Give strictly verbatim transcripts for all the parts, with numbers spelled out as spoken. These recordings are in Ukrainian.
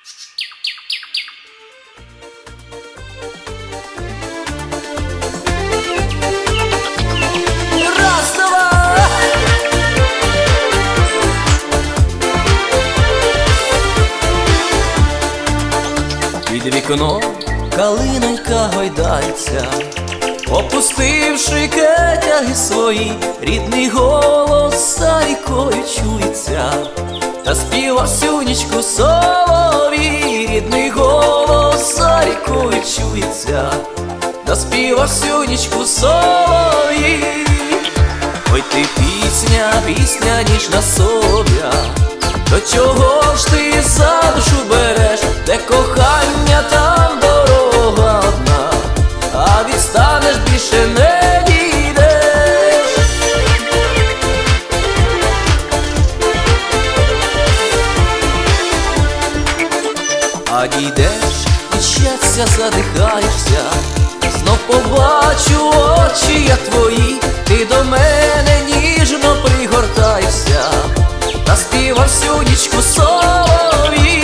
Під вікном калинонька гойдається, опустивши кетяги свої, рідний голос за рікою чується, та співа всю нічку соловій, рідний голос за рікою чується, та співа всю нічку соловій. Ой ти пісня, пісня ніжна сов'я, до чого ж ти за душу береш, де кохання, там дорога одна, а відстанеш більше не дійдеш. А дійдеш і щастя задихаєшся, знов побачу очі я твої, ти до мене ніжно пригортаєшся, та співа всю нічку соловій.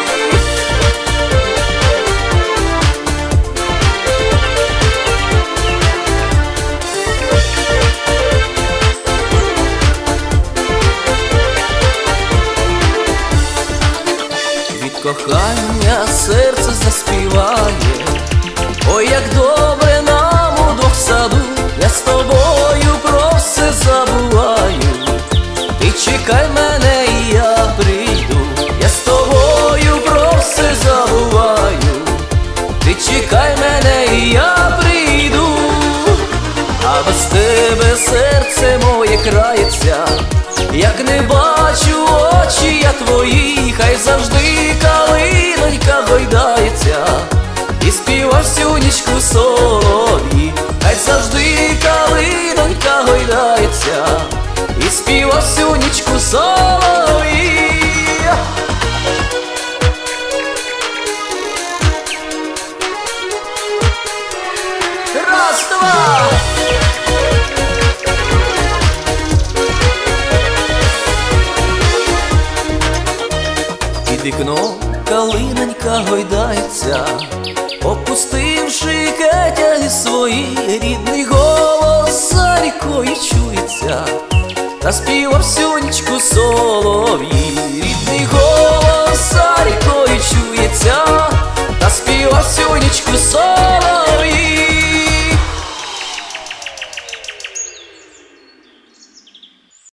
Від кохання серце заспіває, ой, як добре нам удвох в саду, я з тобою про все забуваю. Ти чекай мене і я прийду, я з тобою про все забуваю. Ти чекай мене і я прийду, а без тебе серце моє крається, як не бачу очі я твої, хай завжди калинонька гойдається, і співа всю нічку соловій, хай завжди калинонька гойдається, і співа всю нічку соловій. Раз, два! Під вікном калинонька гойдається, опустивши кетяги свої, рідний голос за рікою чується, та співа всю нічку соловій.